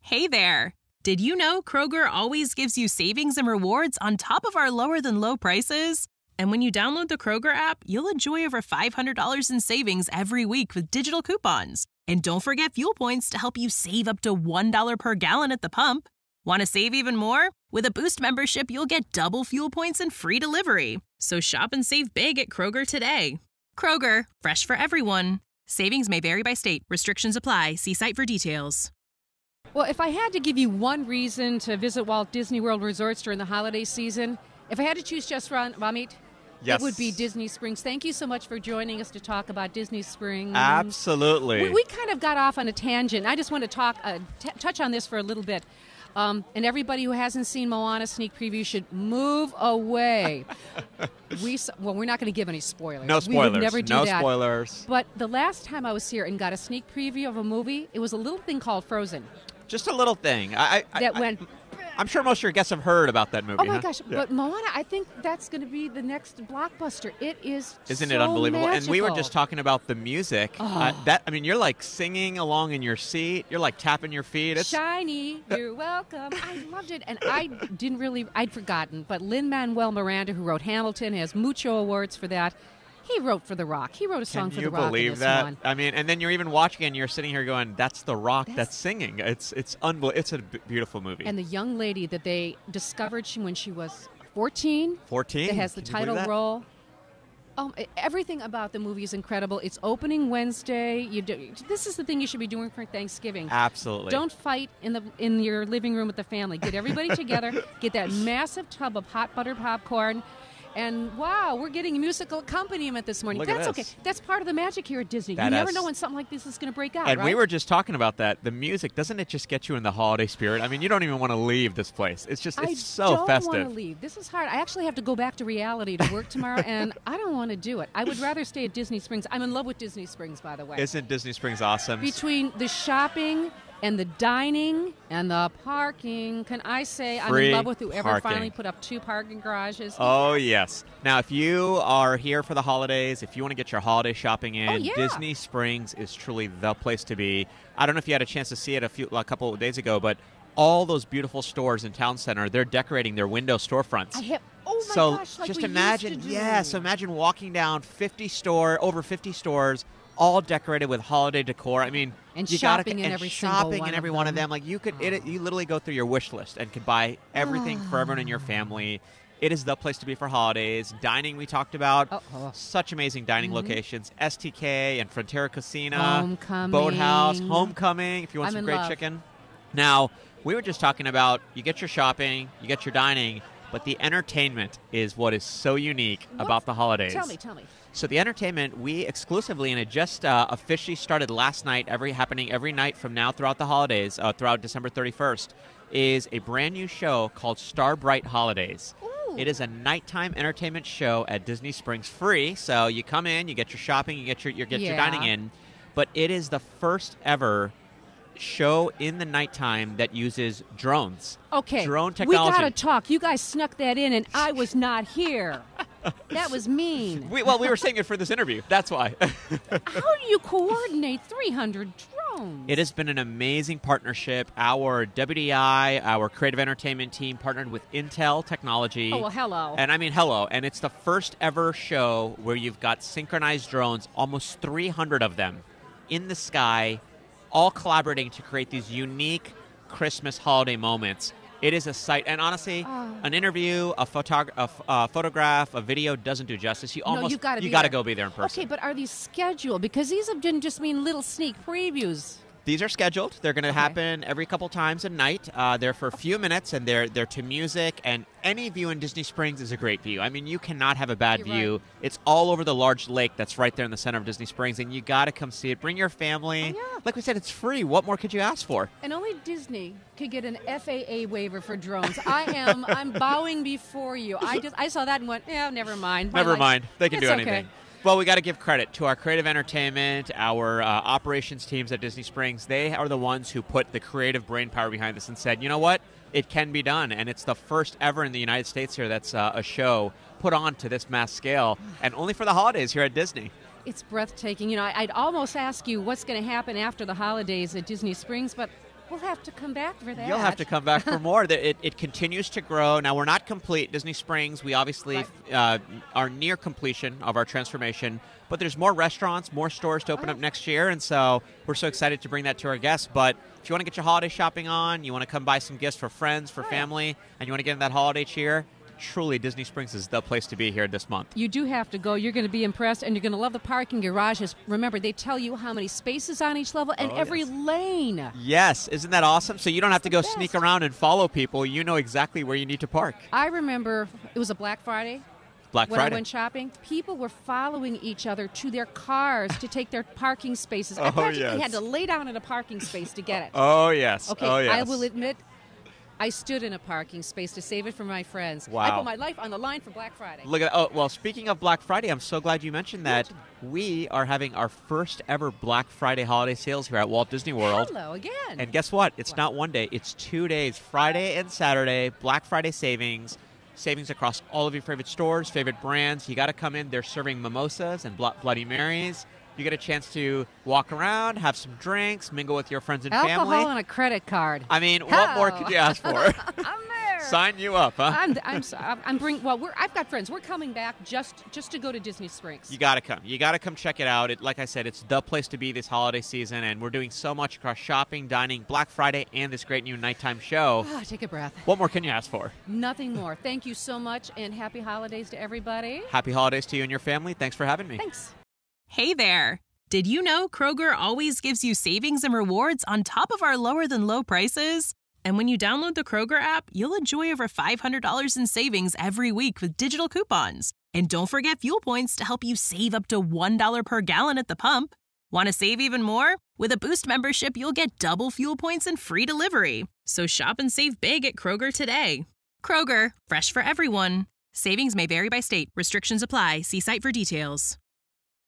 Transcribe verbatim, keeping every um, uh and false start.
Hey there! Did you know Kroger always gives you savings and rewards on top of our lower-than-low prices? And when you download the Kroger app, you'll enjoy over five hundred dollars in savings every week with digital coupons. And don't forget fuel points to help you save up to one dollar per gallon at the pump. Want to save even more? With a Boost membership, you'll get double fuel points and free delivery. So shop and save big at Kroger today. Kroger, fresh for everyone. Savings may vary by state. Restrictions apply. See site for details. Well, if I had to give you one reason to visit Walt Disney World resorts during the holiday season, if I had to choose just Ram- Ramit, yes. it would be Disney Springs. Thank you so much for joining us to talk about Disney Springs. Absolutely. We, we kind of got off on a tangent. I just want to talk, uh, t- touch on this for a little bit. Um, and everybody who hasn't seen Moana sneak preview should move away. we well, we're not going to give any spoilers. No spoilers. We would never do no that. spoilers. But the last time I was here and got a sneak preview of a movie, it was a little thing called Frozen. Just a little thing. I, I, that I, went. I'm sure most of your guests have heard about that movie. Oh my huh? gosh! Yeah. But Moana, I think that's going to be the next blockbuster. It is. Isn't so it unbelievable? magical. And we were just talking about the music. Oh. Uh, that I mean, you're like singing along in your seat. You're like tapping your feet. It's Shiny, you're welcome. I loved it, and I didn't really. I'd forgotten, but Lin-Manuel Miranda, who wrote Hamilton, has mucho awards for that. He wrote for The Rock. He wrote a song Can for you The Rock. believe in this that? one. I mean, and then you're even watching it and you're sitting here going, "That's The Rock that's, That's- singing." It's it's unbelievable. It's a b- beautiful movie. And the young lady that they discovered she, when she was fourteen, fourteen. that has the Can you believe title that? role. Um, e- everything about the movie is incredible. It's opening Wednesday. You do, this is the thing you should be doing for Thanksgiving. Absolutely. Don't fight in the in your living room with the family. Get everybody together. Get that massive tub of hot buttered popcorn. And wow, we're getting a musical accompaniment this morning. Look at That's this. okay. That's part of the magic here at Disney. That you never is- know when something like this is going to break out. And right? we were just talking about that. The music, doesn't it just get you in the holiday spirit? I mean, you don't even want to leave this place. It's just, it's I so don't festive. want to leave. This is hard. I actually have to go back to reality to work tomorrow, and I don't want to do it. I would rather stay at Disney Springs. I'm in love with Disney Springs, by the way. Isn't Disney Springs awesome? Between the shopping and the dining and the parking, can I say I'm Free in love with whoever parking. finally put up two parking garages? Oh, yes. Now, if you are here for the holidays, if you want to get your holiday shopping in, Oh, yeah. Disney Springs is truly the place to be. I don't know if you had a chance to see it a few a couple of days ago, but all those beautiful stores in Town Center, they're decorating their window storefronts. I have. Oh my so gosh! Like just we imagine, used to do. yeah. So imagine walking down fifty store, over fifty stores, all decorated with holiday decor. I mean, And you gotta, shopping in and every single shopping one in of every one of them. them. Like you could, it, you literally go through your wish list and could buy everything for everyone in your family. It is the place to be for holidays. Dining, we talked about. Oh, oh. Such amazing dining Mhm. locations. S T K and Frontera Cocina. Homecoming. Boathouse. Homecoming, if you want I'm some in great love. chicken. Now, we were just talking about you get your shopping, you get your dining, but the entertainment is what is so unique What? about the holidays. Tell me, tell me. So the entertainment, we exclusively, and it just uh, officially started last night, every happening every night from now throughout the holidays, uh, throughout December thirty-first, is a brand new show called Starbright Holidays. Ooh. It is a nighttime entertainment show at Disney Springs, free. So you come in, you get your shopping, you get your you get your Yeah. dining in, but it is the first ever show in the nighttime that uses drones. Okay. Drone We technology. gotta talk. You guys snuck that in, and I was not here. That was mean. We, well, we were saying it for this interview. That's why. How do you coordinate three hundred drones? It has been an amazing partnership. Our W D I, our creative entertainment team, partnered with Intel Technology. Oh, well, hello. And I mean, hello. And it's the first ever show where you've got synchronized drones, almost three hundred of them, in the sky, all collaborating to create these unique Christmas holiday moments. It is a sight. And honestly, Oh. an interview, a, photog- a, f- a photograph, a video doesn't do justice. You no, almost you've gotta you be got to there. go be there in person. Okay, but are these scheduled? Because these have didn't just mean little sneak previews. These are scheduled. They're going to Okay. happen every couple times a night. Uh, they're for a few minutes, and they're they're to music. And any view in Disney Springs is a great view. I mean, you cannot have a bad You're view. right. It's all over the large lake that's right there in the center of Disney Springs, and you got to come see it. Bring your family. Oh, yeah. Like we said, it's free. What more could you ask for? And only Disney could get an F A A waiver for drones. I am I'm bowing before you. I just I saw that and went, yeah, never mind. My Never life- mind. They can It's do okay. anything. Well, we got to give credit to our creative entertainment, our uh, operations teams at Disney Springs. They are the ones who put the creative brain power behind this and said, you know what? It can be done. And it's the first ever in the United States here that's uh, a show put on to this mass scale, and only for the holidays here at Disney. It's breathtaking. You know, I- I'd almost ask you what's going to happen after the holidays at Disney Springs, but We'll have to come back for that. You'll have to come back for more. It, it continues to grow. Now, we're not complete. Disney Springs, we obviously Right. uh, are near completion of our transformation, but there's more restaurants, more stores to open Oh. up next year, and so we're so excited to bring that to our guests. But if you want to get your holiday shopping on, you want to come buy some gifts for friends, for Right. family, and you want to get in that holiday cheer, truly Disney Springs is the place to be here this month. You do have to go. You're going to be impressed, and you're going to love the parking garages. Remember, they tell you how many spaces on each level and Oh, every yes. lane. Yes, isn't that awesome? So you don't have to go the sneak best. around and follow people. You know exactly where you need to park. I remember it was a Black Friday. Black When Friday. I went shopping, people were following each other to their cars to take their parking spaces. I Oh, practically yes. had to lay down in a parking space to get it. Oh, yes. Okay, oh, yes. I will admit, I stood in a parking space to save it for my friends. I Wow. put my life on the line for Black Friday. Look at oh well. Speaking of Black Friday, I'm so glad you mentioned that. We are having our first ever Black Friday holiday sales here at Walt Disney World. Hello again. And guess what? It's What? not one day. It's two days. Friday and Saturday. Black Friday savings. Savings across all of your favorite stores, favorite brands. You got to come in. They're serving mimosas and Blo- Bloody Marys. You get a chance to walk around, have some drinks, mingle with your friends and Alcohol family. and a credit card. I mean, what more Oh. could you ask for? I'm there. Sign you up, huh? I'm, I'm, so- I'm, I'm bring. Well, we're, I've got friends. We're coming back just, just to go to Disney Springs. You got to come. You got to come check it out. It, like I said, it's the place to be this holiday season, and we're doing so much across shopping, dining, Black Friday, and this great new nighttime show. Ah, take a breath. What more can you ask for? Nothing more. Thank you so much, and happy holidays to everybody. Happy holidays to you and your family. Thanks for having me. Thanks. Hey there! Did you know Kroger always gives you savings and rewards on top of our lower than low prices? And when you download the Kroger app, you'll enjoy over five hundred dollars in savings every week with digital coupons. And don't forget fuel points to help you save up to one dollar per gallon at the pump. Want to save even more? With a Boost membership, you'll get double fuel points and free delivery. So shop and save big at Kroger today. Kroger, fresh for everyone. Savings may vary by state. Restrictions apply. See site for details.